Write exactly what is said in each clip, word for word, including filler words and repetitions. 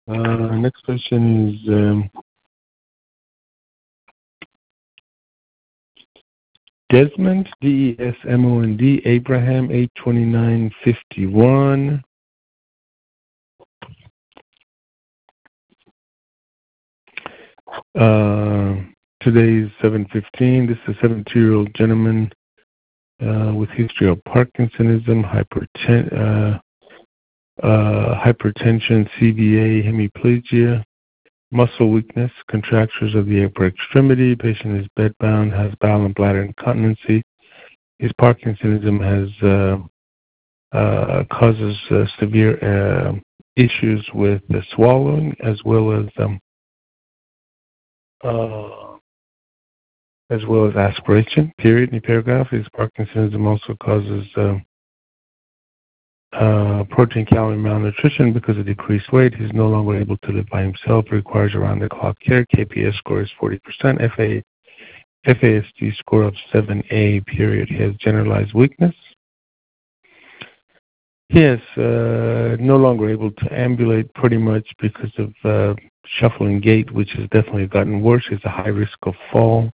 Uh, next question is um, Desmond, D E S M O N D, Abraham, eight twenty-nine fifty-one. Uh, today is seven fifteen. This is a seventy-year-old gentleman uh, with history of Parkinsonism, hyperten- uh, uh, hypertension, C V A, hemiplegia, muscle weakness, contractures of the upper extremity. Patient is bedbound, has bowel and bladder incontinency. His Parkinsonism has uh, uh, causes uh, severe uh, issues with the swallowing as well as um, uh, as well as aspiration. Period. New paragraph. His Parkinsonism also causes uh, uh, protein calorie malnutrition because of decreased weight. He's no longer able to live by himself. Requires around the clock care. K P S score is forty percent. F A F A S D score of seven A. Period. He has generalized weakness. He is uh, no longer able to ambulate pretty much because of uh, shuffling gait, which has definitely gotten worse. He has a high risk of fall.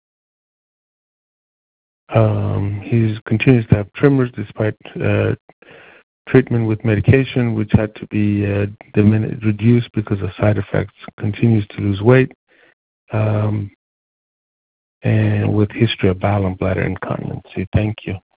Um, he continues to have tremors despite uh, treatment with medication, which had to be uh, dimin- reduced because of side effects. Continues to lose weight, um, and with history of bowel and bladder incontinency. Thank you.